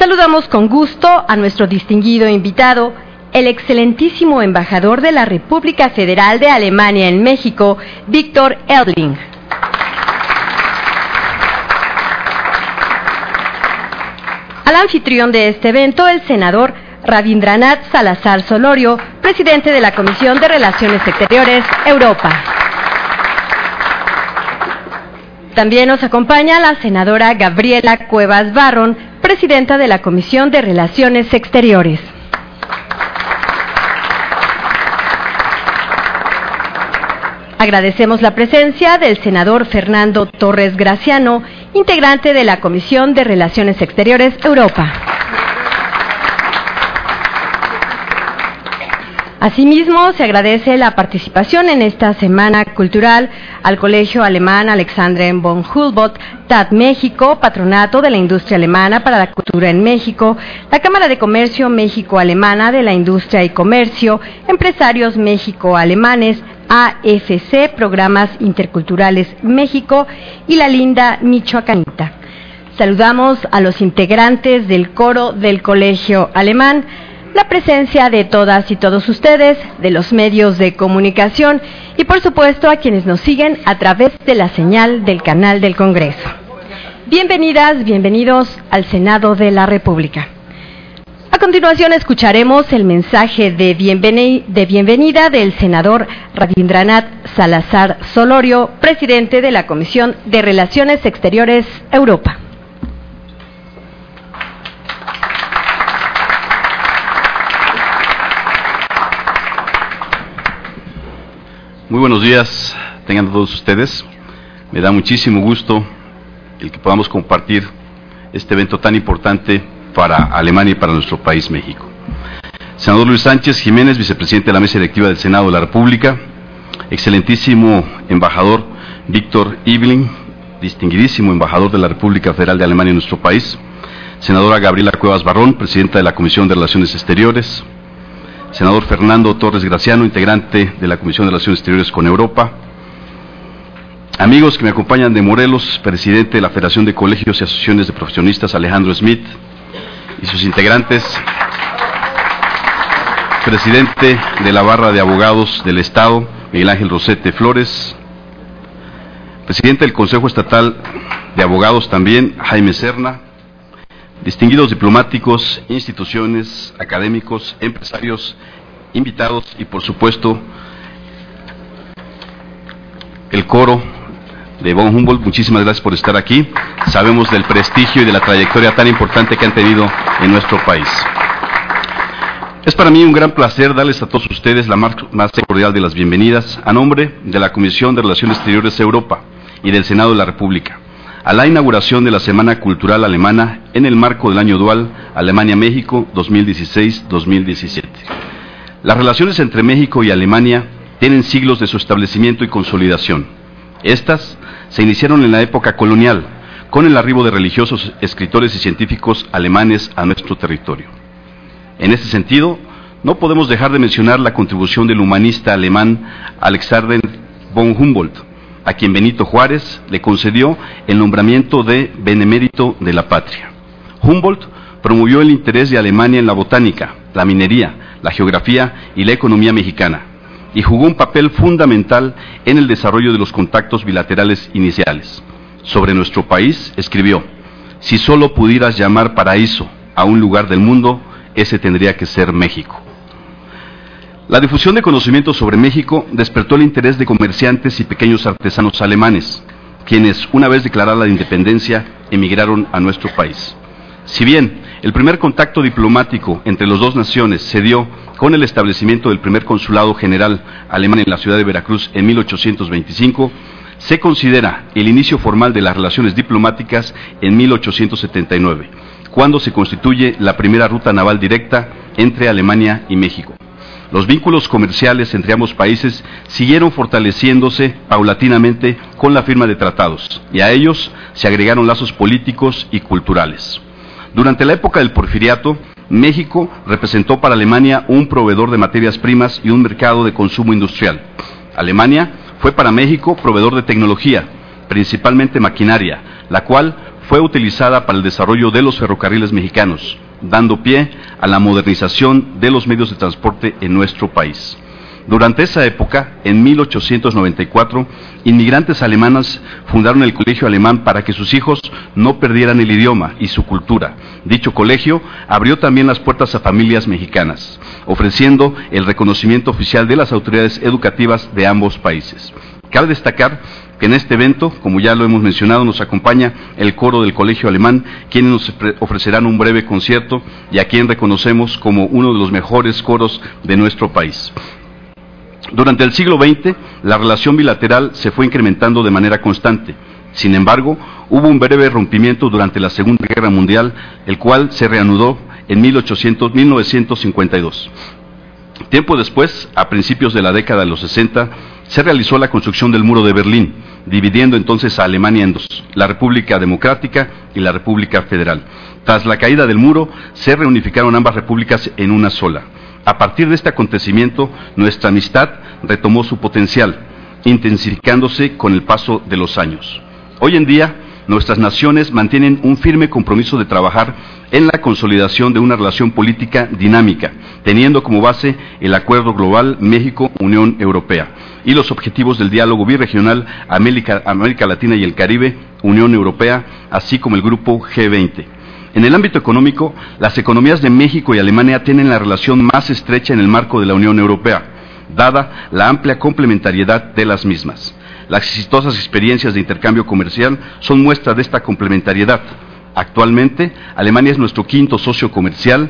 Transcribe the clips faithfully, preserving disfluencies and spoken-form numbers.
Saludamos con gusto a nuestro distinguido invitado, el excelentísimo embajador de la República Federal de Alemania en México, Viktor Eldling. Al anfitrión de este evento, el senador Rabindranath Salazar Solorio, presidente de la Comisión de Relaciones Exteriores, Europa. También nos acompaña la senadora Gabriela Cuevas Barrón, presidenta de la Comisión de Relaciones Exteriores. Agradecemos la presencia del senador Fernando Torres Graciano, integrante de la Comisión de Relaciones Exteriores, Europa. Asimismo, se agradece la participación en esta Semana Cultural al Colegio Alemán Alexander von Humboldt, T A D México, Patronato de la Industria Alemana para la Cultura en México, la Cámara de Comercio México-Alemana de la Industria y Comercio, Empresarios México-Alemanes, A F C, Programas Interculturales México y la Linda Michoacanita. Saludamos a los integrantes del coro del Colegio Alemán, la presencia de todas y todos ustedes, de los medios de comunicación y por supuesto a quienes nos siguen a través de la señal del canal del Congreso. Bienvenidas, bienvenidos al Senado de la República. A continuación escucharemos el mensaje de, bienveni- de bienvenida del senador Rabindranath Salazar Solorio, presidente de la Comisión de Relaciones Exteriores, Europa. Muy buenos días, tengan todos ustedes. Me da muchísimo gusto el que podamos compartir este evento tan importante para Alemania y para nuestro país, México. Senador Luis Sánchez Jiménez, vicepresidente de la Mesa Directiva del Senado de la República, excelentísimo embajador Viktor Eldling, distinguidísimo embajador de la República Federal de Alemania en nuestro país, senadora Gabriela Cuevas Barrón, presidenta de la Comisión de Relaciones Exteriores, senador Fernando Torres Graciano, integrante de la Comisión de Relaciones Exteriores con Europa, amigos que me acompañan de Morelos, presidente de la Federación de Colegios y Asociaciones de Profesionistas Alejandro Smith y sus integrantes, presidente de la Barra de Abogados del Estado, Miguel Ángel Rosete Flores, presidente del Consejo Estatal de Abogados también, Jaime Serna, distinguidos diplomáticos, instituciones, académicos, empresarios, invitados y por supuesto el coro de von Humboldt. Muchísimas gracias por estar aquí. Sabemos del prestigio y de la trayectoria tan importante que han tenido en nuestro país. Es para mí un gran placer darles a todos ustedes la más, más cordial de las bienvenidas a nombre de la Comisión de Relaciones Exteriores Europa y del Senado de la República a la inauguración de la Semana Cultural Alemana en el marco del año dual Alemania-México dos mil dieciséis dos mil diecisiete. Las relaciones entre México y Alemania tienen siglos de su establecimiento y consolidación. Estas se iniciaron en la época colonial, con el arribo de religiosos, escritores y científicos alemanes a nuestro territorio. En ese sentido, no podemos dejar de mencionar la contribución del humanista alemán Alexander von Humboldt, a quien Benito Juárez le concedió el nombramiento de Benemérito de la Patria. Humboldt promovió el interés de Alemania en la botánica, la minería, la geografía y la economía mexicana, y jugó un papel fundamental en el desarrollo de los contactos bilaterales iniciales. Sobre nuestro país escribió: si solo pudieras llamar paraíso a un lugar del mundo, ese tendría que ser México. La difusión de conocimientos sobre México despertó el interés de comerciantes y pequeños artesanos alemanes, quienes, una vez declarada la independencia, emigraron a nuestro país. Si bien el primer contacto diplomático entre las dos naciones se dio con el establecimiento del primer consulado general alemán en la ciudad de Veracruz en mil ochocientos veinticinco, se considera el inicio formal de las relaciones diplomáticas en mil ochocientos setenta y nueve, cuando se constituye la primera ruta naval directa entre Alemania y México. Los vínculos comerciales entre ambos países siguieron fortaleciéndose paulatinamente con la firma de tratados, y a ellos se agregaron lazos políticos y culturales. Durante la época del Porfiriato, México representó para Alemania un proveedor de materias primas y un mercado de consumo industrial. Alemania fue para México proveedor de tecnología, principalmente maquinaria, la cual fue utilizada para el desarrollo de los ferrocarriles mexicanos, dando pie a la modernización de los medios de transporte en nuestro país. Durante esa época, en mil ochocientos noventa y cuatro, inmigrantes alemanes fundaron el Colegio Alemán para que sus hijos no perdieran el idioma y su cultura. Dicho colegio abrió también las puertas a familias mexicanas, ofreciendo el reconocimiento oficial de las autoridades educativas de ambos países. Cabe destacar que en este evento, como ya lo hemos mencionado, nos acompaña el coro del Colegio Alemán, quienes nos ofrecerán un breve concierto y a quien reconocemos como uno de los mejores coros de nuestro país. Durante el siglo veinte, la relación bilateral se fue incrementando de manera constante. Sin embargo, hubo un breve rompimiento durante la Segunda Guerra Mundial, el cual se reanudó en mil novecientos cincuenta y dos. Tiempo después, a principios de la década de los sesenta, se realizó la construcción del Muro de Berlín, dividiendo entonces a Alemania en dos, la República Democrática y la República Federal. Tras la caída del muro, se reunificaron ambas repúblicas en una sola. A partir de este acontecimiento, nuestra amistad retomó su potencial, intensificándose con el paso de los años. Hoy en día, nuestras naciones mantienen un firme compromiso de trabajar en la consolidación de una relación política dinámica, teniendo como base el Acuerdo Global México-Unión Europea y los objetivos del diálogo birregional América, América Latina y el Caribe, Unión Europea, así como el Grupo G veinte. En el ámbito económico, las economías de México y Alemania tienen la relación más estrecha en el marco de la Unión Europea, dada la amplia complementariedad de las mismas. Las exitosas experiencias de intercambio comercial son muestra de esta complementariedad. Actualmente, Alemania es nuestro quinto socio comercial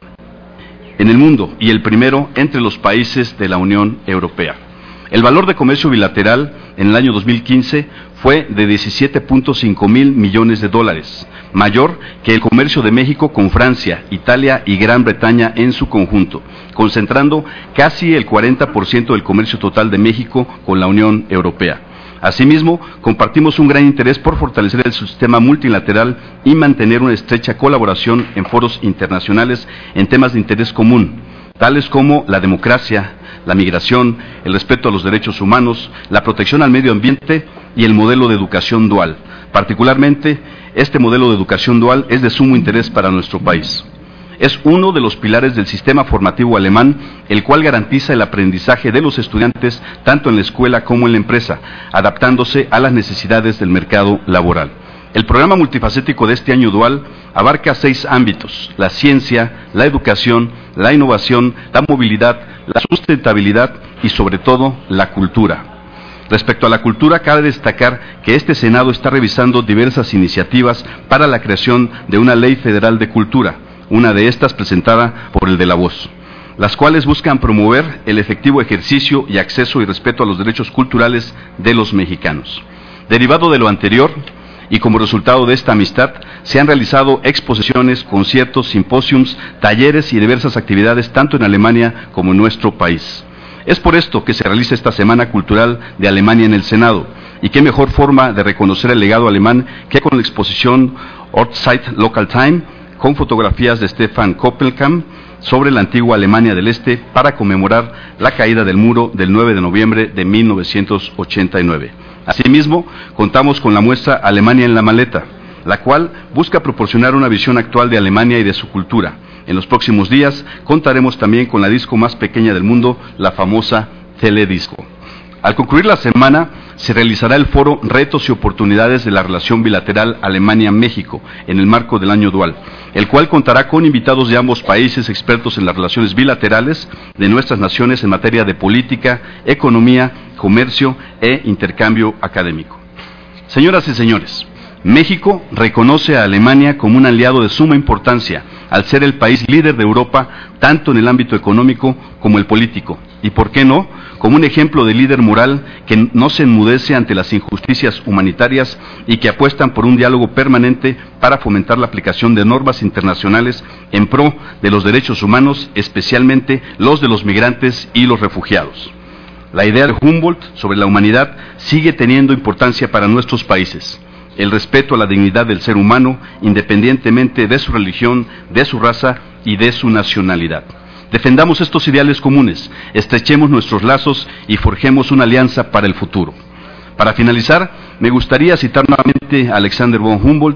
en el mundo y el primero entre los países de la Unión Europea. El valor de comercio bilateral en el año dos mil quince fue de diecisiete punto cinco mil millones de dólares, mayor que el comercio de México con Francia, Italia y Gran Bretaña en su conjunto, concentrando casi el cuarenta por ciento del comercio total de México con la Unión Europea. Asimismo, compartimos un gran interés por fortalecer el sistema multilateral y mantener una estrecha colaboración en foros internacionales en temas de interés común, tales como la democracia, la migración, el respeto a los derechos humanos, la protección al medio ambiente y el modelo de educación dual. Particularmente, este modelo de educación dual es de sumo interés para nuestro país. Es uno de los pilares del sistema formativo alemán, el cual garantiza el aprendizaje de los estudiantes tanto en la escuela como en la empresa, adaptándose a las necesidades del mercado laboral. El programa multifacético de este año dual abarca seis ámbitos: la ciencia, la educación, la innovación, la movilidad, la sustentabilidad y sobre todo la cultura. Respecto a la cultura, cabe destacar que este Senado está revisando diversas iniciativas para la creación de una ley federal de cultura, una de estas presentada por el de la Voz, las cuales buscan promover el efectivo ejercicio y acceso y respeto a los derechos culturales de los mexicanos. Derivado de lo anterior, y como resultado de esta amistad, se han realizado exposiciones, conciertos, simposiums, talleres y diversas actividades tanto en Alemania como en nuestro país. Es por esto que se realiza esta Semana Cultural de Alemania en el Senado, y qué mejor forma de reconocer el legado alemán que con la exposición Ortszeit Local Time, con fotografías de Stefan Koppelkamp sobre la antigua Alemania del Este para conmemorar la caída del muro del nueve de noviembre de mil novecientos ochenta y nueve. Asimismo, contamos con la muestra Alemania en la maleta, la cual busca proporcionar una visión actual de Alemania y de su cultura. En los próximos días contaremos también con la disco más pequeña del mundo, la famosa Teledisco. Al concluir la semana, se realizará el foro Retos y Oportunidades de la Relación Bilateral Alemania-México en el marco del año dual, el cual contará con invitados de ambos países expertos en las relaciones bilaterales de nuestras naciones en materia de política, economía, comercio e intercambio académico. Señoras y señores, México reconoce a Alemania como un aliado de suma importancia al ser el país líder de Europa tanto en el ámbito económico como el político, y por qué no, como un ejemplo de líder moral que no se enmudece ante las injusticias humanitarias y que apuestan por un diálogo permanente para fomentar la aplicación de normas internacionales en pro de los derechos humanos, especialmente los de los migrantes y los refugiados. La idea de Humboldt sobre la humanidad sigue teniendo importancia para nuestros países. El respeto a la dignidad del ser humano, independientemente de su religión, de su raza y de su nacionalidad. Defendamos estos ideales comunes, estrechemos nuestros lazos y forjemos una alianza para el futuro. Para finalizar, me gustaría citar nuevamente a Alexander von Humboldt,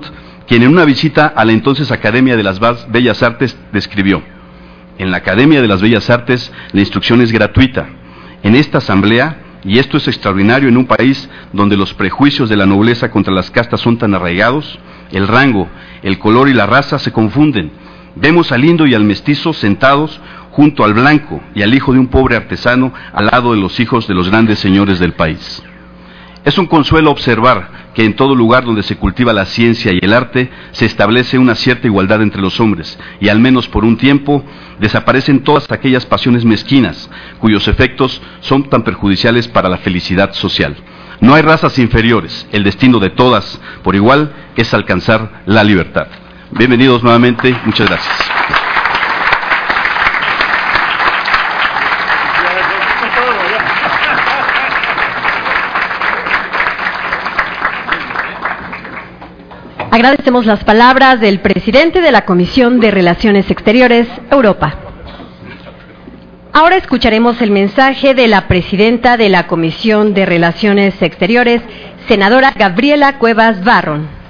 quien en una visita a la entonces Academia de las Bellas Artes describió: en la Academia de las Bellas Artes la instrucción es gratuita. En esta asamblea, y esto es extraordinario en un país donde los prejuicios de la nobleza contra las castas son tan arraigados, el rango, el color y la raza se confunden. Vemos al indio y al mestizo sentados junto al blanco y al hijo de un pobre artesano al lado de los hijos de los grandes señores del país. Es un consuelo observar que en todo lugar donde se cultiva la ciencia y el arte se establece una cierta igualdad entre los hombres y al menos por un tiempo desaparecen todas aquellas pasiones mezquinas cuyos efectos son tan perjudiciales para la felicidad social. No hay razas inferiores, el destino de todas por igual es alcanzar la libertad. Bienvenidos nuevamente, muchas gracias. Agradecemos las palabras del presidente de la Comisión de Relaciones Exteriores, Europa. Ahora escucharemos el mensaje de la presidenta de la Comisión de Relaciones Exteriores, senadora Gabriela Cuevas Barron.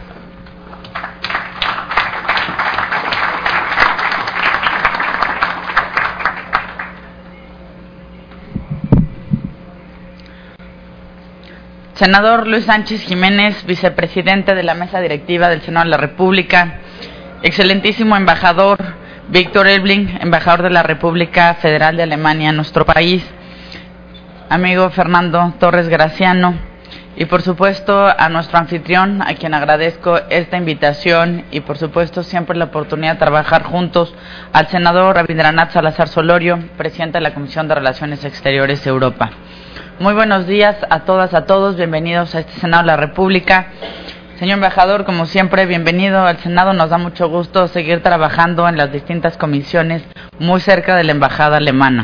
Senador Luis Sánchez Jiménez, vicepresidente de la Mesa Directiva del Senado de la República, excelentísimo embajador Víctor Elbling, embajador de la República Federal de Alemania en nuestro país, amigo Fernando Torres Graciano, y por supuesto a nuestro anfitrión, a quien agradezco esta invitación y por supuesto siempre la oportunidad de trabajar juntos, al senador Rabindranath Salazar Solorio, presidente de la Comisión de Relaciones Exteriores Europa. Muy buenos días a todas, a todos, bienvenidos a este Senado de la República. Señor embajador, como siempre, bienvenido al Senado, nos da mucho gusto seguir trabajando en las distintas comisiones muy cerca de la Embajada Alemana.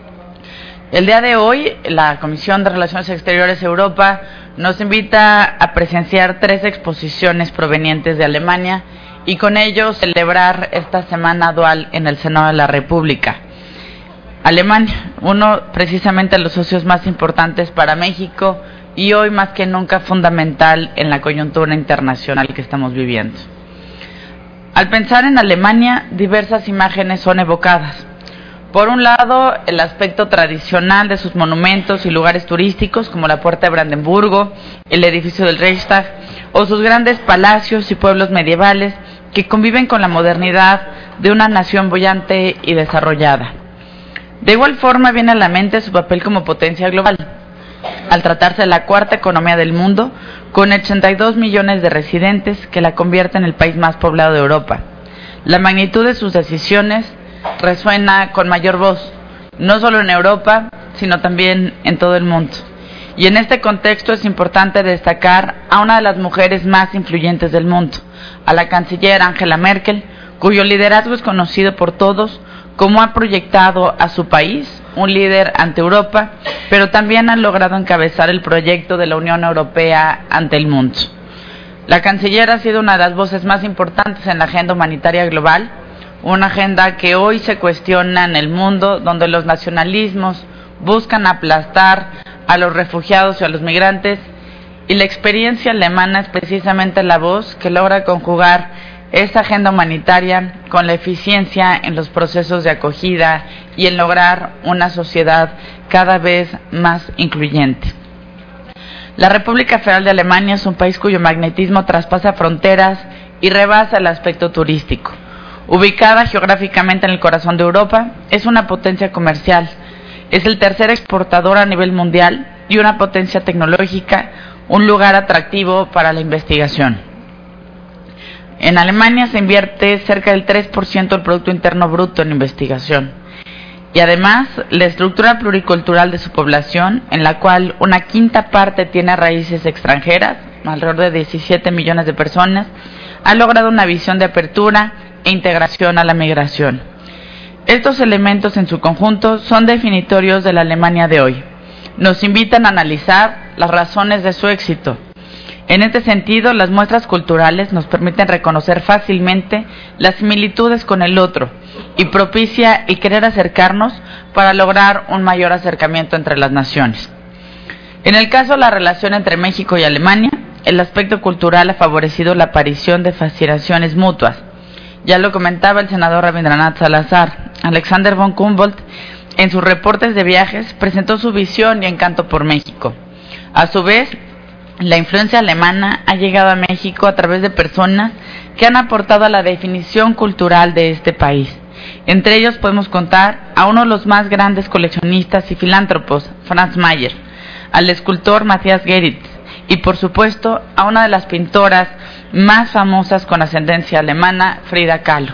El día de hoy, la Comisión de Relaciones Exteriores Europa nos invita a presenciar tres exposiciones provenientes de Alemania y con ello celebrar esta semana dual en el Senado de la República. Alemania, uno precisamente de los socios más importantes para México y hoy más que nunca fundamental en la coyuntura internacional que estamos viviendo. Al pensar en Alemania, diversas imágenes son evocadas. Por un lado, el aspecto tradicional de sus monumentos y lugares turísticos como la Puerta de Brandenburgo, el edificio del Reichstag o sus grandes palacios y pueblos medievales que conviven con la modernidad de una nación boyante y desarrollada. De igual forma viene a la mente su papel como potencia global, al tratarse de la cuarta economía del mundo, con ochenta y dos millones de residentes que la convierte en el país más poblado de Europa. La magnitud de sus decisiones resuena con mayor voz, no solo en Europa, sino también en todo el mundo. Y en este contexto es importante destacar a una de las mujeres más influyentes del mundo, a la canciller Angela Merkel, cuyo liderazgo es conocido por todos, como ha proyectado a su país, un líder ante Europa, pero también ha logrado encabezar el proyecto de la Unión Europea ante el mundo. La canciller ha sido una de las voces más importantes en la agenda humanitaria global, una agenda que hoy se cuestiona en el mundo, donde los nacionalismos buscan aplastar a los refugiados y a los migrantes, y la experiencia alemana es precisamente la voz que logra conjugar esta agenda humanitaria con la eficiencia en los procesos de acogida y en lograr una sociedad cada vez más incluyente. La República Federal de Alemania es un país cuyo magnetismo traspasa fronteras y rebasa el aspecto turístico. Ubicada geográficamente en el corazón de Europa, es una potencia comercial, es el tercer exportador a nivel mundial y una potencia tecnológica, un lugar atractivo para la investigación. En Alemania se invierte cerca del tres por ciento del Producto Interno Bruto en investigación. Y además, la estructura pluricultural de su población, en la cual una quinta parte tiene raíces extranjeras, alrededor de diecisiete millones de personas, ha logrado una visión de apertura e integración a la migración. Estos elementos en su conjunto son definitorios de la Alemania de hoy. Nos invitan a analizar las razones de su éxito. En este sentido, las muestras culturales nos permiten reconocer fácilmente las similitudes con el otro y propicia el querer acercarnos para lograr un mayor acercamiento entre las naciones. En el caso de la relación entre México y Alemania, el aspecto cultural ha favorecido la aparición de fascinaciones mutuas. Ya lo comentaba el senador Rabindranath Salazar. Alexander von Humboldt, en sus reportes de viajes, presentó su visión y encanto por México. A su vez, la influencia alemana ha llegado a México a través de personas que han aportado a la definición cultural de este país. Entre ellos podemos contar a uno de los más grandes coleccionistas y filántropos, Franz Mayer, al escultor Matthias Geritz y, por supuesto, a una de las pintoras más famosas con ascendencia alemana, Frida Kahlo.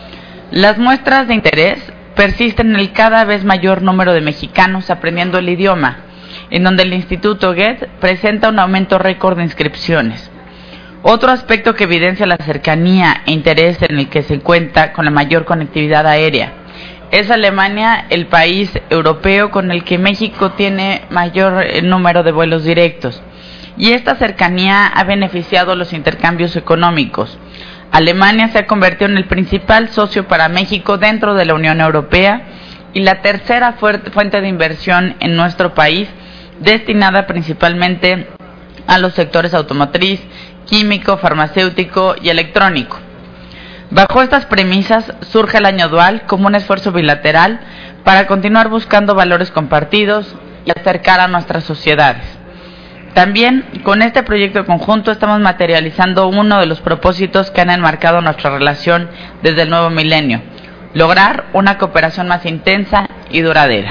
Las muestras de interés persisten en el cada vez mayor número de mexicanos aprendiendo el idioma, en donde el Instituto Goethe presenta un aumento récord de inscripciones. Otro aspecto que evidencia la cercanía e interés en el que se cuenta con la mayor conectividad aérea. Es Alemania el país europeo con el que México tiene mayor número de vuelos directos. Y esta cercanía ha beneficiado los intercambios económicos. Alemania se ha convertido en el principal socio para México dentro de la Unión Europea y la tercera fuente de inversión en nuestro país, destinada principalmente a los sectores automotriz, químico, farmacéutico y electrónico. Bajo estas premisas surge el año dual como un esfuerzo bilateral para continuar buscando valores compartidos y acercar a nuestras sociedades. También, con este proyecto conjunto estamos materializando uno de los propósitos que han enmarcado nuestra relación desde el nuevo milenio: lograr una cooperación más intensa y duradera.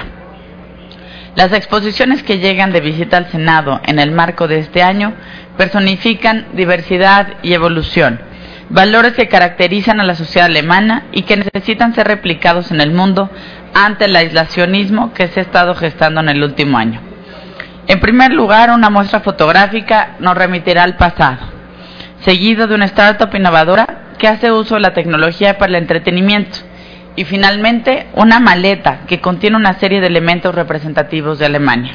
Las exposiciones que llegan de visita al Senado en el marco de este año personifican diversidad y evolución, valores que caracterizan a la sociedad alemana y que necesitan ser replicados en el mundo ante el aislacionismo que se ha estado gestando en el último año. En primer lugar, una muestra fotográfica nos remitirá al pasado, seguido de una startup innovadora que hace uso de la tecnología para el entretenimiento, y finalmente una maleta que contiene una serie de elementos representativos de Alemania.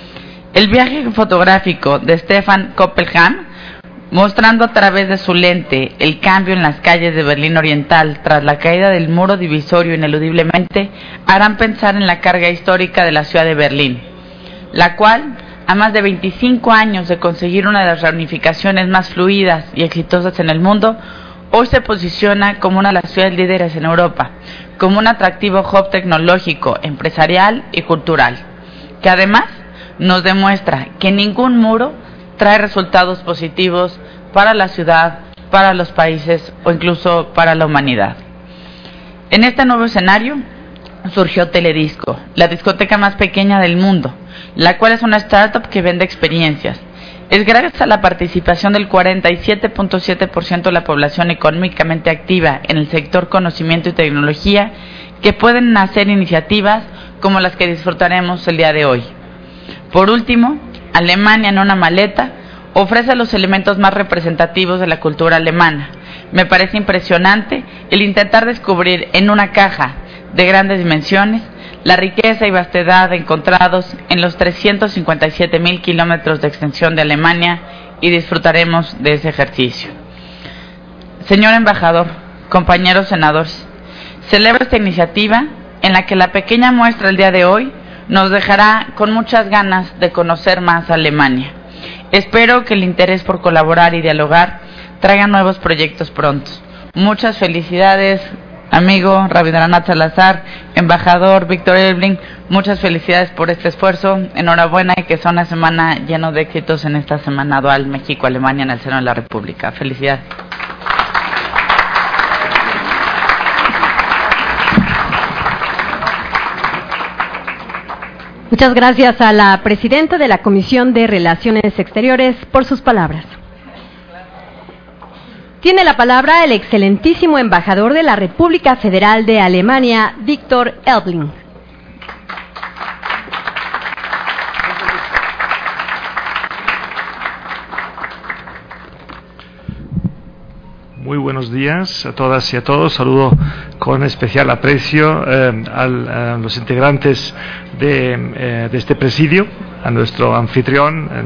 El viaje fotográfico de Stefan Koppelham, mostrando a través de su lente el cambio en las calles de Berlín Oriental tras la caída del muro divisorio ineludiblemente, harán pensar en la carga histórica de la ciudad de Berlín, la cual, a más de veinticinco años de conseguir una de las reunificaciones más fluidas y exitosas en el mundo, hoy se posiciona como una de las ciudades líderes en Europa, como un atractivo hub tecnológico, empresarial y cultural, que además nos demuestra que ningún muro trae resultados positivos para la ciudad, para los países o incluso para la humanidad. En este nuevo escenario surgió Teledisco, la discoteca más pequeña del mundo, la cual es una startup que vende experiencias. Es gracias a la participación del cuarenta y siete punto siete por ciento de la población económicamente activa en el sector conocimiento y tecnología que pueden nacer iniciativas como las que disfrutaremos el día de hoy. Por último, Alemania en una maleta ofrece los elementos más representativos de la cultura alemana. Me parece impresionante el intentar descubrir en una caja de grandes dimensiones la riqueza y vastedad encontrados en los trescientos cincuenta y siete mil kilómetros de extensión de Alemania, y disfrutaremos de ese ejercicio. Señor embajador, compañeros senadores, celebro esta iniciativa en la que la pequeña muestra el día de hoy nos dejará con muchas ganas de conocer más a Alemania. Espero que el interés por colaborar y dialogar traiga nuevos proyectos pronto. Muchas felicidades, amigo Rabindranath Salazar, embajador Víctor Elbling, muchas felicidades por este esfuerzo, enhorabuena y que sea una semana llena de éxitos en esta semana dual México-Alemania en el seno de la República. Felicidades. Muchas gracias a la presidenta de la Comisión de Relaciones Exteriores por sus palabras. Tiene la palabra el excelentísimo embajador de la República Federal de Alemania, Víctor Elbling. Muy buenos días a todas y a todos. Saludo con especial aprecio eh, al, a los integrantes de, eh, de este presidio, a nuestro anfitrión, el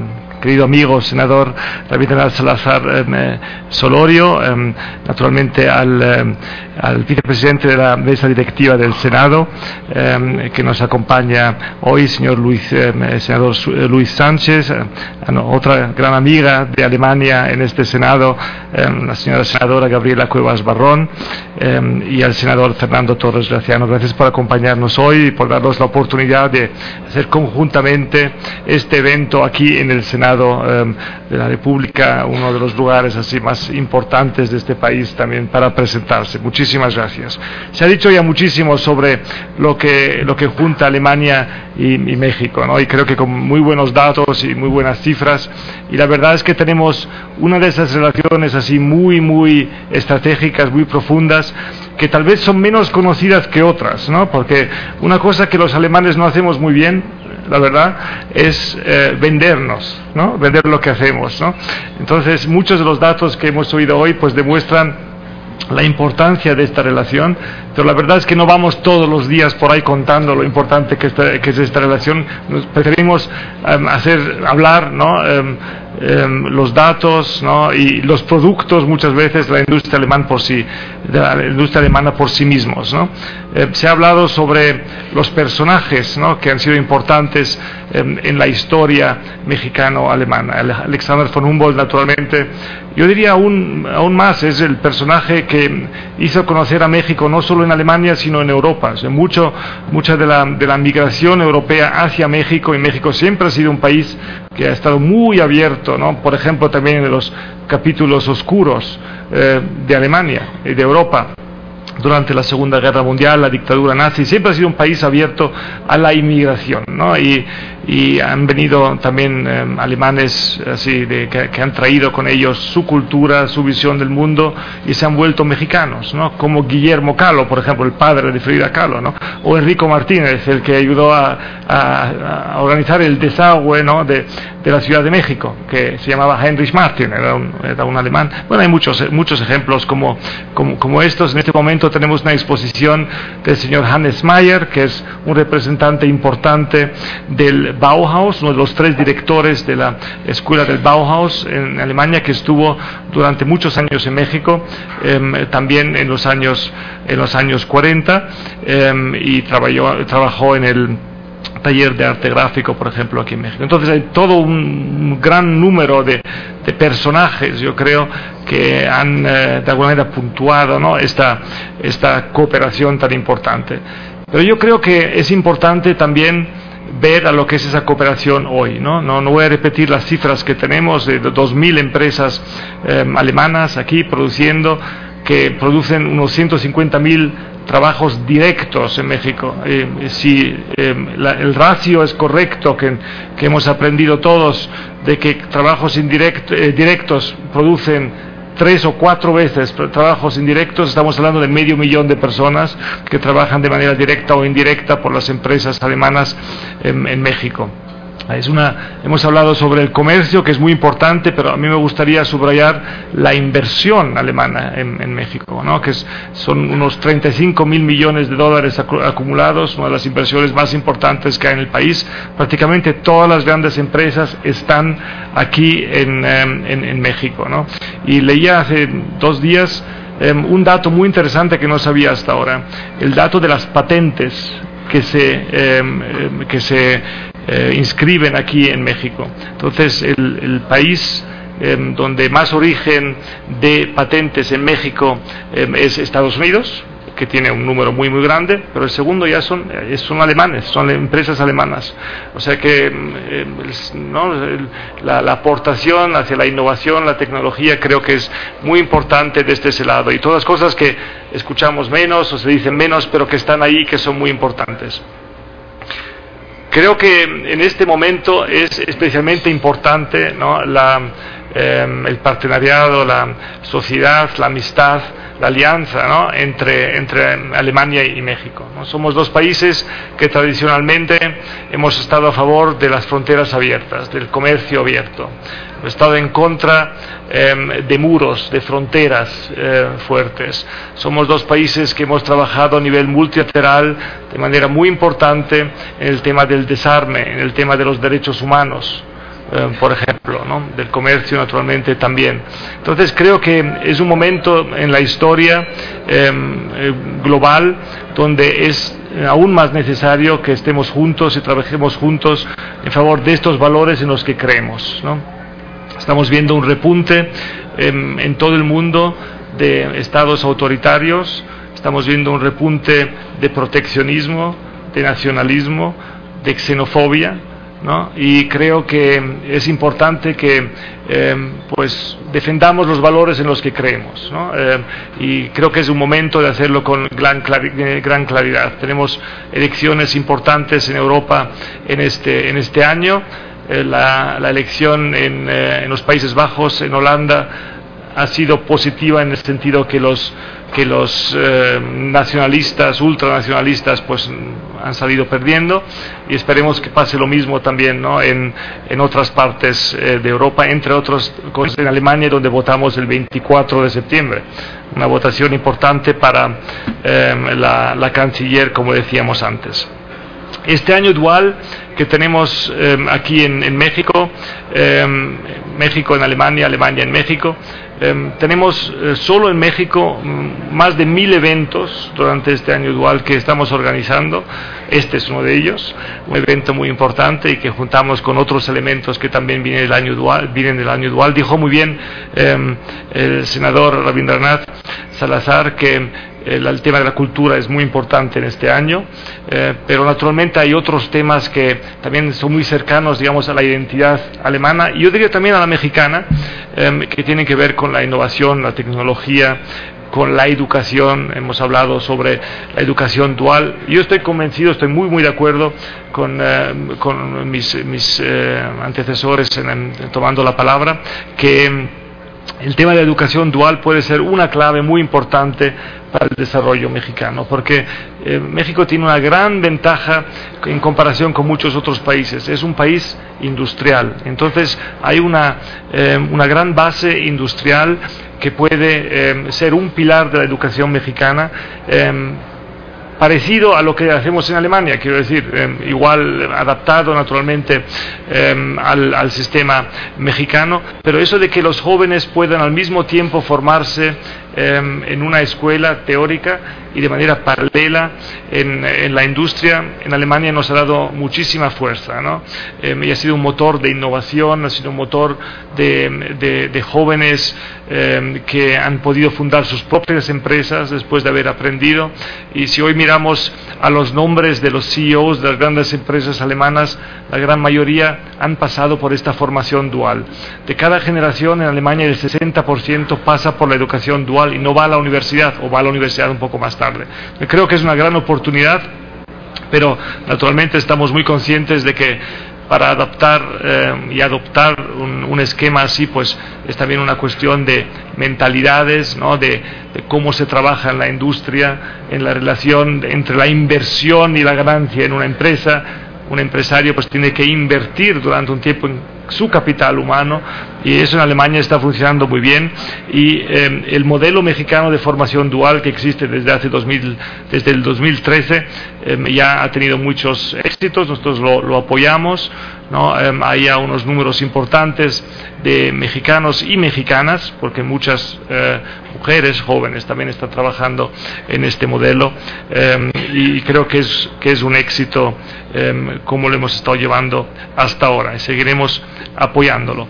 querido amigo senador David Hernán Salazar eh, Solorio, eh, naturalmente al, eh, al vicepresidente de la mesa directiva del Senado, eh, que nos acompaña hoy, señor Luis, eh, senador Luis Sánchez, eh, otra gran amiga de Alemania en este Senado, eh, la señora senadora Gabriela Cuevas Barrón, eh, y al senador Fernando Torres Graciano. Gracias por acompañarnos hoy y por darnos la oportunidad de hacer conjuntamente este evento aquí en el Senado eh, de la República, uno de los lugares así más importantes de este país también para presentarse. Muchísimas gracias. Se ha dicho ya muchísimo sobre lo que lo que junta Alemania y, y México, ¿no? Y creo que con muy buenos datos y muy buenas cifras, y la verdad es que tenemos una de esas relaciones así muy muy estratégicas, muy profundas, que tal vez son menos conocidas que otras, ¿no? Porque una cosa que los alemanes no hacemos muy bien, la verdad, es eh, vendernos, ¿no? Vender lo que hacemos, ¿no? Entonces, muchos de los datos que hemos oído hoy pues demuestran la importancia de esta relación, pero la verdad es que no vamos todos los días por ahí contando lo importante que, esta, que es esta relación. Nos preferimos um, hacer hablar, ¿no? Um, um, los datos, ¿no? Y los productos muchas veces de la industria alemana por sí, de la industria alemana por sí mismos, ¿no? Eh, se ha hablado sobre los personajes, ¿no? Que han sido importantes eh, en la historia mexicano-alemana. Alexander von Humboldt, naturalmente, yo diría aún, aún más, es el personaje que hizo conocer a México no solo en Alemania, sino en Europa. O sea, mucho, mucha de la, de la migración europea hacia México, y México siempre ha sido un país que ha estado muy abierto, ¿no? Por ejemplo, también en los capítulos oscuros eh, de Alemania y de Europa. Durante la Segunda Guerra Mundial, la dictadura nazi, siempre ha sido un país abierto a la inmigración, ¿no? Y, y han venido también eh, alemanes así de, que, que han traído con ellos su cultura, su visión del mundo, y se han vuelto mexicanos, ¿no? Como Guillermo Kahlo, por ejemplo, el padre de Frida Kahlo, ¿no? O Enrico Martínez, el que ayudó a, a, a organizar el desagüe, ¿no? de, de la Ciudad de México, que se llamaba Heinrich Martin, era un, era un alemán. Bueno, hay muchos, muchos ejemplos como, como, como estos. En este momento tenemos una exposición del señor Hannes Mayer, que es un representante importante del Bauhaus, uno de los tres directores de la escuela del Bauhaus en Alemania, que estuvo durante muchos años en México, eh, también en los años en los años cuarenta, eh, y trabajó, trabajó en el taller de arte gráfico, por ejemplo, aquí en México. Entonces hay todo un gran número de, de personajes, yo creo, que han eh, de alguna manera puntuado, ¿no? esta, esta cooperación tan importante. Pero yo creo que es importante también ver a lo que es esa cooperación hoy, ¿no? No, no voy a repetir las cifras que tenemos de dos mil empresas eh, alemanas aquí produciendo, que producen unos ciento cincuenta mil trabajos directos en México. Eh, si eh, la, el ratio es correcto que, que hemos aprendido todos, de que trabajos indirect, eh, directos producen tres o cuatro veces trabajos indirectos, estamos hablando de medio millón de personas que trabajan de manera directa o indirecta por las empresas alemanas en, en México. Es una, hemos hablado sobre el comercio, que es muy importante, pero a mí me gustaría subrayar la inversión alemana en, en México, ¿no? Que es, son unos treinta y cinco mil millones de dólares acumulados, una de las inversiones más importantes que hay en el país. Prácticamente todas las grandes empresas están aquí en, en, en México, ¿no? Y leía hace dos días um, un dato muy interesante que no sabía hasta ahora, el dato de las patentes que se, um, que se Eh, inscriben aquí en México. Entonces el, el país eh, donde más origen de patentes en México eh, es Estados Unidos, que tiene un número muy muy grande, pero el segundo ya son, son alemanes, son empresas alemanas. O sea que eh, ¿no? la, la aportación hacia la innovación, la tecnología, creo que es muy importante desde ese lado, y todas las cosas que escuchamos menos o se dicen menos, pero que están ahí, que son muy importantes. Creo que en este momento es especialmente importante, ¿no? la, eh, el partenariado, la sociedad, la amistad, la alianza, ¿no? entre, entre Alemania y México, ¿no? Somos dos países que tradicionalmente hemos estado a favor de las fronteras abiertas, del comercio abierto. Hemos estado en contra eh, de muros, de fronteras eh, fuertes. Somos dos países que hemos trabajado a nivel multilateral de manera muy importante en el tema del desarme, en el tema de los derechos humanos, eh, por ejemplo. ejemplo, ¿no? Del comercio naturalmente también. Entonces creo que es un momento en la historia eh, eh, global donde es aún más necesario que estemos juntos y trabajemos juntos en favor de estos valores en los que creemos, ¿no? Estamos viendo un repunte eh, en todo el mundo de estados autoritarios, estamos viendo un repunte de proteccionismo, de nacionalismo, de xenofobia, ¿no? Y creo que es importante que eh, pues defendamos los valores en los que creemos, ¿no? Eh, y creo que es un momento de hacerlo con gran, clari- gran claridad. Tenemos elecciones importantes en Europa en este, en este año. Eh, la, la elección en, eh, en los Países Bajos, en Holanda, ha sido positiva en el sentido que los que los eh, nacionalistas, ultranacionalistas, pues han salido perdiendo, y esperemos que pase lo mismo también, ¿no? en, en otras partes eh, de Europa, entre otros en Alemania, donde votamos el veinticuatro de septiembre, una votación importante para eh, la, la canciller, como decíamos antes. Este año dual que tenemos eh, aquí en, en México, eh, México en Alemania, Alemania en México, eh, tenemos eh, solo en México mm, más de mil eventos durante este año dual que estamos organizando. Este es uno de ellos, un evento muy importante y que juntamos con otros elementos que también vienen del año dual. Vienen del año dual. Dijo muy bien eh, el senador Rabindranath Salazar que El, el tema de la cultura es muy importante en este año, eh, pero naturalmente hay otros temas que también son muy cercanos, digamos, a la identidad alemana, y yo diría también a la mexicana, eh, que tienen que ver con la innovación, la tecnología, con la educación. Hemos hablado sobre la educación dual. Yo estoy convencido, estoy muy muy de acuerdo con, eh, con mis, mis eh, antecesores en, en, tomando la palabra, que el tema de la educación dual puede ser una clave muy importante para el desarrollo mexicano, porque eh, México tiene una gran ventaja en comparación con muchos otros países. Es un país industrial, entonces hay una, eh, una gran base industrial que puede eh, ser un pilar de la educación mexicana, eh, parecido a lo que hacemos en Alemania, quiero decir, eh, igual adaptado naturalmente eh, al, al sistema mexicano, pero eso de que los jóvenes puedan al mismo tiempo formarse eh, en una escuela teórica y de manera paralela en, en la industria, en Alemania nos ha dado muchísima fuerza, ¿no? Eh, y ha sido un motor de innovación, ha sido un motor de, de, de jóvenes eh, que han podido fundar sus propias empresas después de haber aprendido. Y si hoy miramos a los nombres de los C E Os de las grandes empresas alemanas, la gran mayoría han pasado por esta formación dual. De cada generación en Alemania el sesenta por ciento pasa por la educación dual y no va a la universidad, o va a la universidad un poco más tarde. Yo creo que es una gran oportunidad, pero naturalmente estamos muy conscientes de que para adaptar eh, y adoptar un, un esquema así, pues es también una cuestión de mentalidades, ¿no? de, de cómo se trabaja en la industria, en la relación entre la inversión y la ganancia en una empresa. Un empresario pues tiene que invertir durante un tiempo en su capital humano, y eso en Alemania está funcionando muy bien. Y eh, el modelo mexicano de formación dual que existe desde hace dos mil, desde el dos mil trece eh, ya ha tenido muchos éxitos. Nosotros lo, lo apoyamos, ¿no? Eh, hay ya unos números importantes de mexicanos y mexicanas, porque muchas eh, mujeres jóvenes también están trabajando en este modelo, eh, y creo que es, que es un éxito eh, como lo hemos estado llevando hasta ahora, y seguiremos apoyándolo.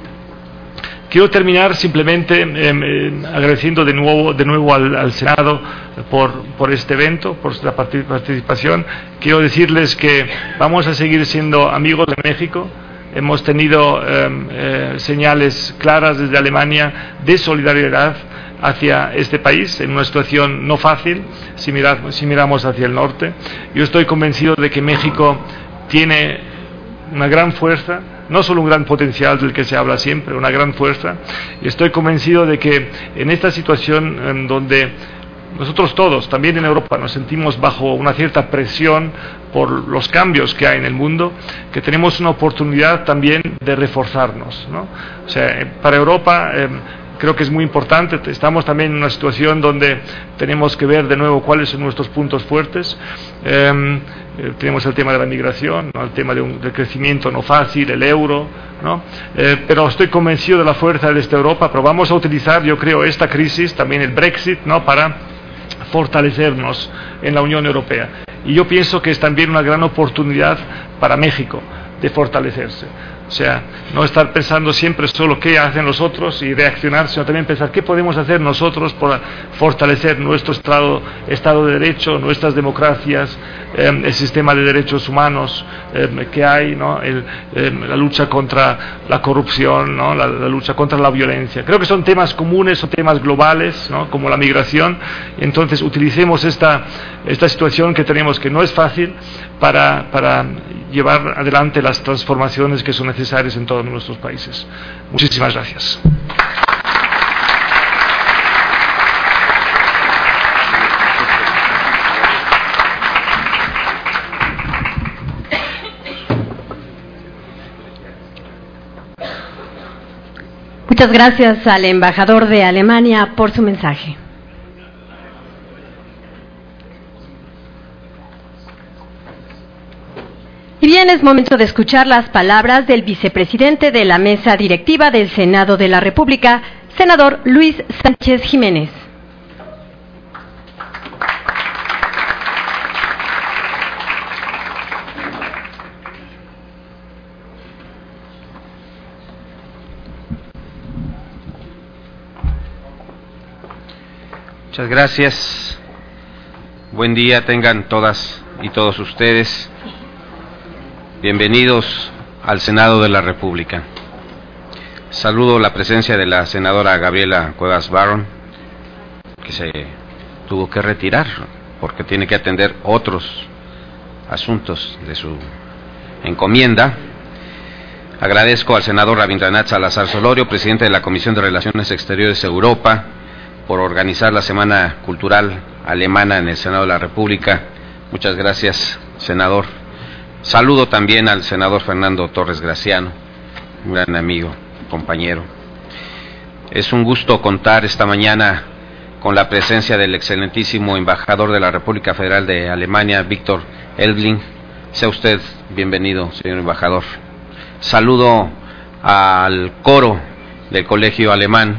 Quiero terminar simplemente eh, eh, agradeciendo de nuevo, de nuevo al, al Senado por, por este evento, por la participación. Quiero decirles que vamos a seguir siendo amigos de México. Hemos tenido eh, eh, señales claras desde Alemania de solidaridad hacia este país en una situación no fácil si, mirar, si miramos hacia el norte. Yo estoy convencido de que México tiene una gran fuerza, no solo un gran potencial del que se habla siempre, una gran fuerza, y estoy convencido de que en esta situación en donde nosotros todos, también en Europa, nos sentimos bajo una cierta presión por los cambios que hay en el mundo, que tenemos una oportunidad también de reforzarnos, ¿no? O sea, para Europa, eh, creo que es muy importante. Estamos también en una situación donde tenemos que ver de nuevo cuáles son nuestros puntos fuertes. Eh, eh, tenemos el tema de la migración, ¿no? El tema de un, del crecimiento no fácil, el euro, ¿no? Eh, pero estoy convencido de la fuerza de esta Europa, pero vamos a utilizar, yo creo, esta crisis, también el Brexit, ¿no? Para fortalecernos en la Unión Europea. Y yo pienso que es también una gran oportunidad para México de fortalecerse. O sea, no estar pensando siempre solo qué hacen los otros y reaccionar, sino también pensar qué podemos hacer nosotros para fortalecer nuestro Estado, Estado de Derecho, nuestras democracias, eh, el sistema de derechos humanos eh, que hay, ¿no? el, eh, la lucha contra la corrupción, ¿no? la, la lucha contra la violencia. Creo que son temas comunes, son temas globales, ¿no? Como la migración. Entonces, utilicemos esta, esta situación que tenemos, que no es fácil, para, para llevar adelante las transformaciones que son necesarias en todos nuestros países. Muchísimas gracias. Muchas gracias al embajador de Alemania por su mensaje. Y bien, es momento de escuchar las palabras del vicepresidente de la mesa directiva del Senado de la República, senador Luis Sánchez Jiménez. Muchas gracias. Buen día tengan todas y todos ustedes. Bienvenidos al Senado de la República. Saludo la presencia de la senadora Gabriela Cuevas Barron, que se tuvo que retirar porque tiene que atender otros asuntos de su encomienda. Agradezco al senador Rabindranath Salazar Solorio, presidente de la Comisión de Relaciones Exteriores Europa, por organizar la Semana Cultural Alemana en el Senado de la República. Muchas gracias, senador. Saludo también al senador Fernando Torres Graciano, un gran amigo, compañero. Es un gusto contar esta mañana con la presencia del excelentísimo embajador de la República Federal de Alemania, Viktor Elbling. Sea usted bienvenido, señor embajador. Saludo al coro del Colegio Alemán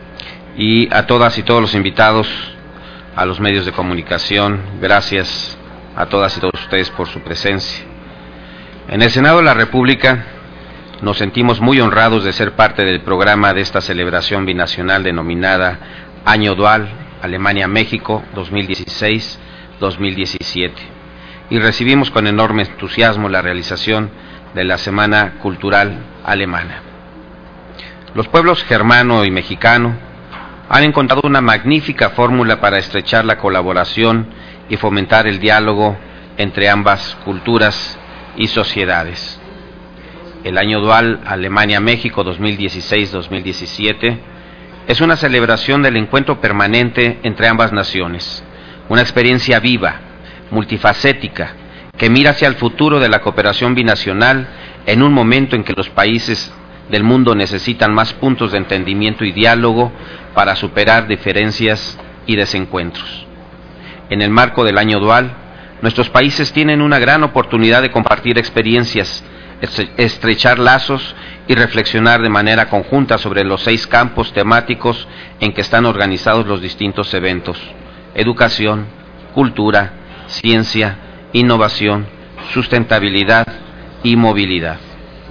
y a todas y todos los invitados, a los medios de comunicación. Gracias a todas y todos ustedes por su presencia. En el Senado de la República nos sentimos muy honrados de ser parte del programa de esta celebración binacional denominada Año Dual Alemania-México dos mil dieciséis dos mil diecisiete, y recibimos con enorme entusiasmo la realización de la Semana Cultural Alemana. Los pueblos germano y mexicano han encontrado una magnífica fórmula para estrechar la colaboración y fomentar el diálogo entre ambas culturas y sociedades. El Año Dual Alemania-México dos mil dieciséis dos mil diecisiete es una celebración del encuentro permanente entre ambas naciones, una experiencia viva, multifacética, que mira hacia el futuro de la cooperación binacional en un momento en que los países del mundo necesitan más puntos de entendimiento y diálogo para superar diferencias y desencuentros. En el marco del Año Dual, nuestros países tienen una gran oportunidad de compartir experiencias, estrechar lazos y reflexionar de manera conjunta sobre los seis campos temáticos en que están organizados los distintos eventos: educación, cultura, ciencia, innovación, sustentabilidad y movilidad.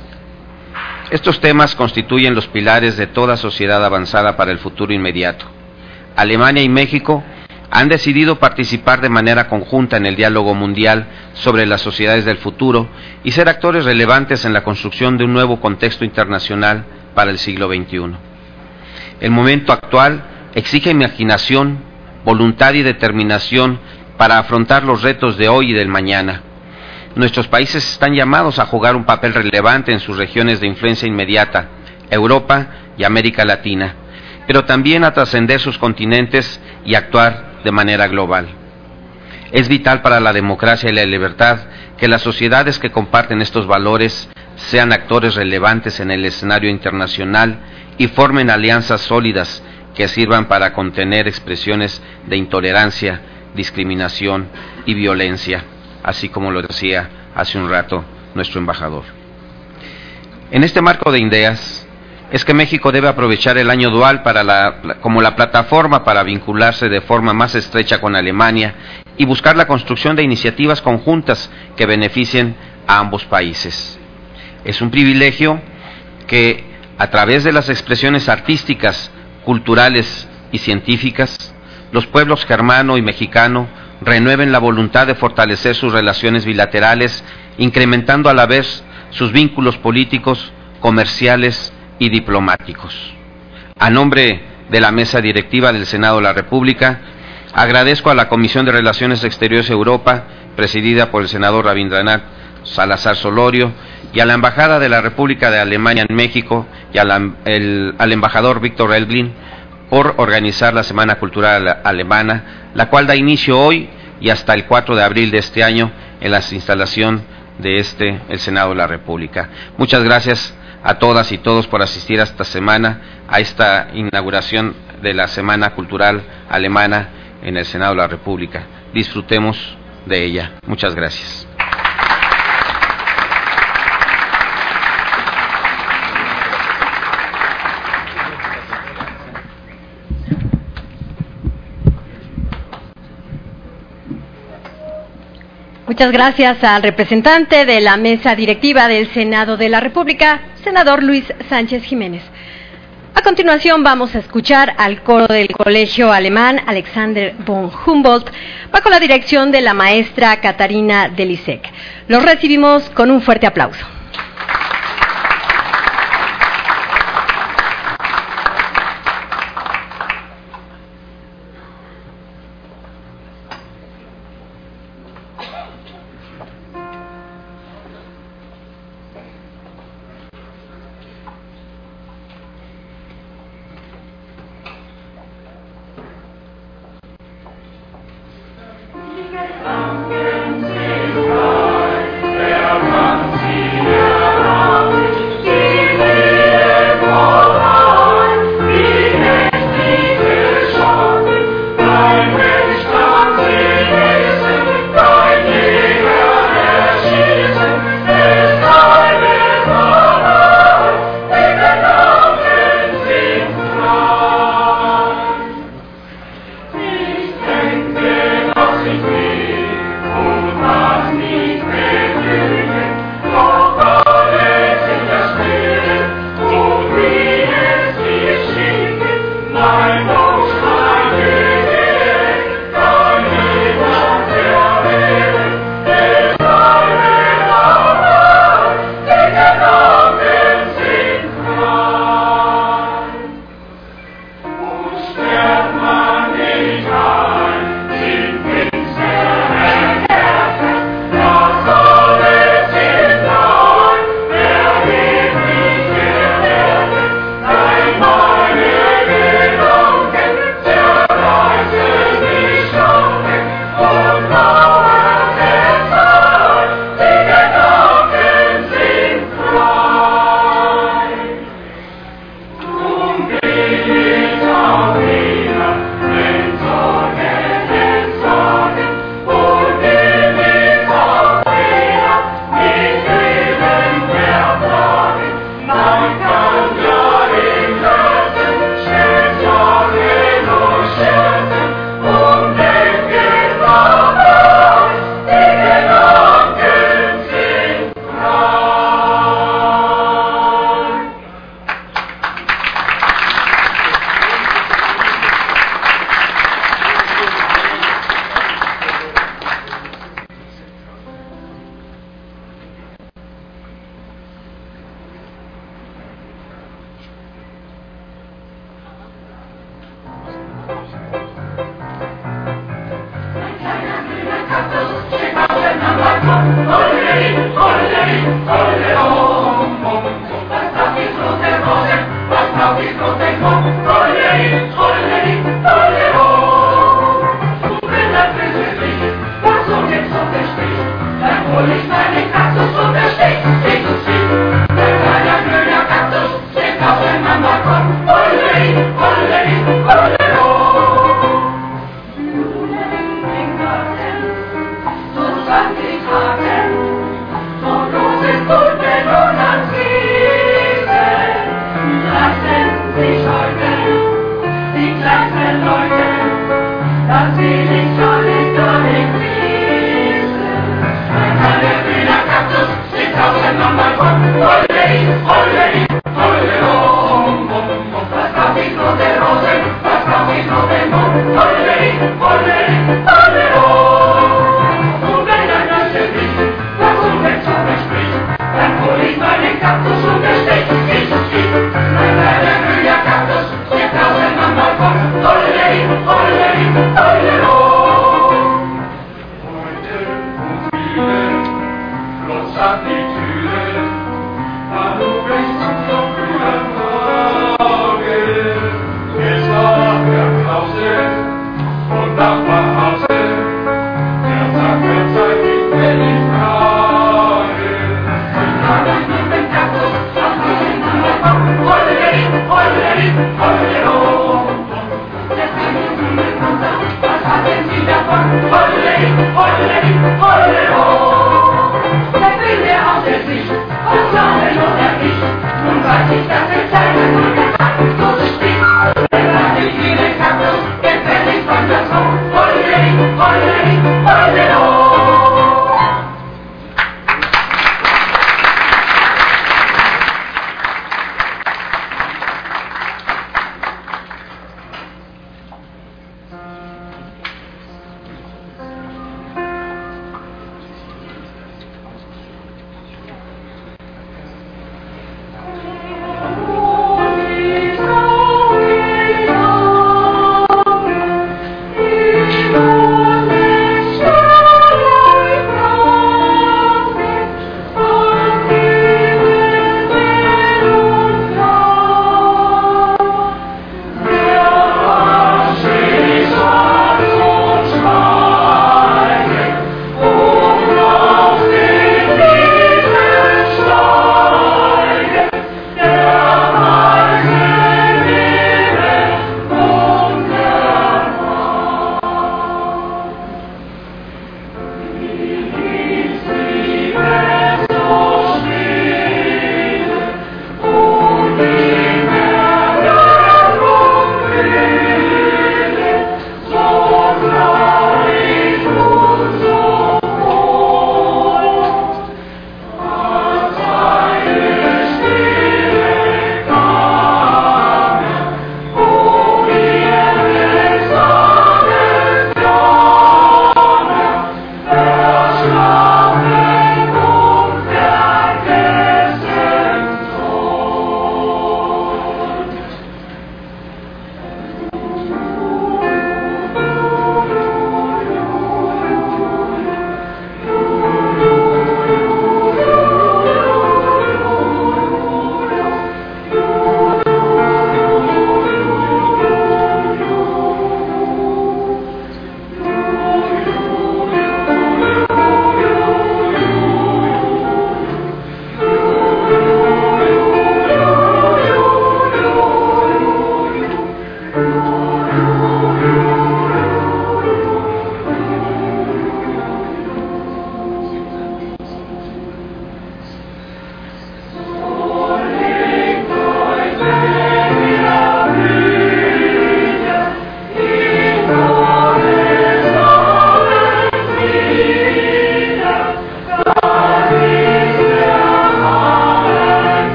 Estos temas constituyen los pilares de toda sociedad avanzada para el futuro inmediato. Alemania y México han decidido participar de manera conjunta en el diálogo mundial sobre las sociedades del futuro y ser actores relevantes en la construcción de un nuevo contexto internacional para el siglo veintiuno. El momento actual exige imaginación, voluntad y determinación para afrontar los retos de hoy y del mañana. Nuestros países están llamados a jugar un papel relevante en sus regiones de influencia inmediata, Europa y América Latina, pero también a trascender sus continentes y actuar de manera global. Es vital para la democracia y la libertad que las sociedades que comparten estos valores sean actores relevantes en el escenario internacional y formen alianzas sólidas que sirvan para contener expresiones de intolerancia, discriminación y violencia, así como lo decía hace un rato nuestro embajador. En este marco de ideas, es que México debe aprovechar el año dual para la, como la plataforma para vincularse de forma más estrecha con Alemania y buscar la construcción de iniciativas conjuntas que beneficien a ambos países. Es un privilegio que, a través de las expresiones artísticas, culturales y científicas, los pueblos germano y mexicano renueven la voluntad de fortalecer sus relaciones bilaterales, incrementando a la vez sus vínculos políticos, comerciales y diplomáticos. A nombre de la mesa directiva del Senado de la República, agradezco a la Comisión de Relaciones Exteriores Europa, presidida por el senador Rabindranath Salazar Solorio, y a la Embajada de la República de Alemania en México y a la, el, al embajador Viktor Elbling por organizar la Semana Cultural Alemana, la cual da inicio hoy y hasta el cuatro de abril de este año en la instalación de este, el Senado de la República. Muchas gracias a todas y todos por asistir a esta semana, a esta inauguración de la Semana Cultural Alemana en el Senado de la República. Disfrutemos de ella. Muchas gracias. Muchas gracias al representante de la mesa directiva del Senado de la República, senador Luis Sánchez Jiménez. A continuación vamos a escuchar al coro del Colegio Alemán Alexander von Humboldt bajo la dirección de la maestra Catarina Delisek. Los recibimos con un fuerte aplauso.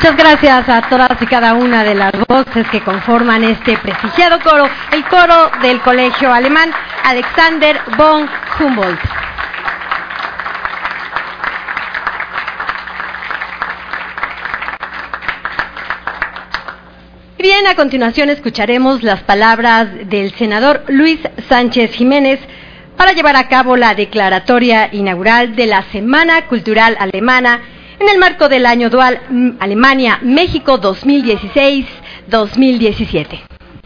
Muchas gracias a todas y cada una de las voces que conforman este prestigiado coro, el coro del Colegio Alemán Alexander von Humboldt. Bien, a continuación escucharemos las palabras del senador Luis Sánchez Jiménez para llevar a cabo la declaratoria inaugural de la Semana Cultural Alemana en el marco del año dual Alemania-México dos mil dieciséis dos mil diecisiete.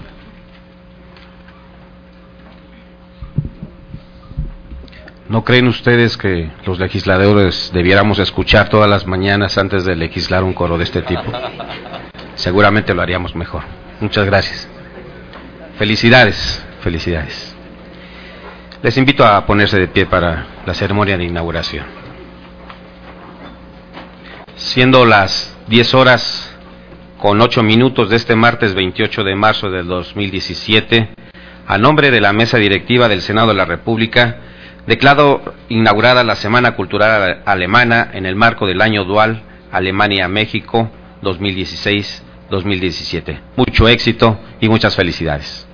¿No creen ustedes que los legisladores debiéramos escuchar todas las mañanas antes de legislar un coro de este tipo? Seguramente lo haríamos mejor. Muchas gracias. Felicidades, felicidades. Les invito a ponerse de pie para la ceremonia de inauguración. Siendo las diez horas con ocho minutos de este martes veintiocho de marzo del dos mil diecisiete, a nombre de la Mesa Directiva del Senado de la República, declaro inaugurada la Semana Cultural Alemana en el marco del año dual Alemania-México dos mil dieciséis dos mil diecisiete. Mucho éxito y muchas felicidades.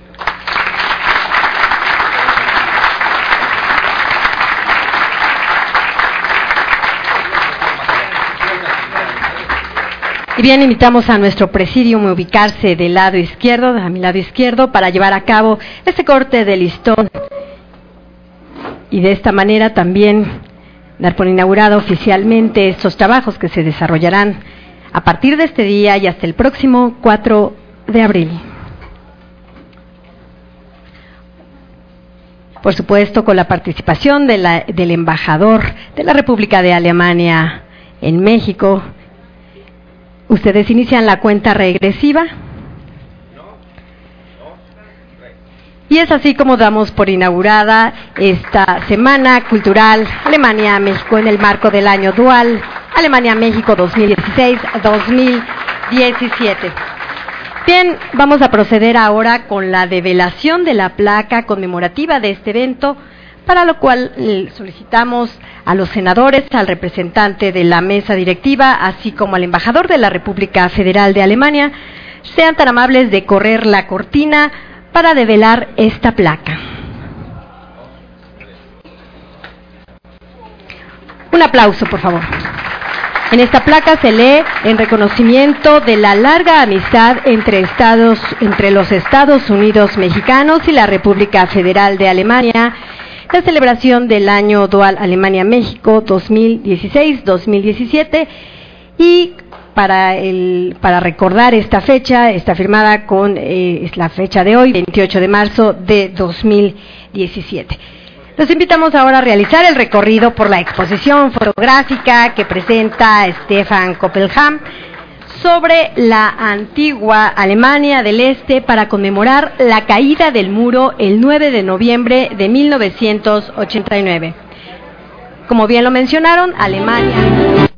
Y bien, invitamos a nuestro presidium a ubicarse del lado izquierdo, a mi lado izquierdo, para llevar a cabo este corte de listón. Y de esta manera también dar por inaugurado oficialmente estos trabajos que se desarrollarán a partir de este día y hasta el próximo cuatro de abril. Por supuesto, con la participación de la, del embajador de la República de Alemania en México. Ustedes inician la cuenta regresiva. Y es así como damos por inaugurada esta Semana Cultural Alemania-México en el marco del año dual Alemania-México dos mil dieciséis dos mil diecisiete. Bien, vamos a proceder ahora con la develación de la placa conmemorativa de este evento, para lo cual eh, solicitamos a los senadores, al representante de la mesa directiva, así como al embajador de la República Federal de Alemania, sean tan amables de correr la cortina para develar esta placa. Un aplauso, por favor. En esta placa se lee en reconocimiento de la larga amistad entre Estados, entre los Estados Unidos mexicanos y la República Federal de Alemania, la celebración del año dual Alemania-México dos mil dieciséis dos mil diecisiete, y para el para recordar esta fecha está firmada con eh, es la fecha de hoy, veintiocho de marzo de dos mil diecisiete. Los invitamos ahora a realizar el recorrido por la exposición fotográfica que presenta Stefan Koppelham sobre la antigua Alemania del Este para conmemorar la caída del muro el nueve de noviembre de mil novecientos ochenta y nueve. Como bien lo mencionaron, Alemania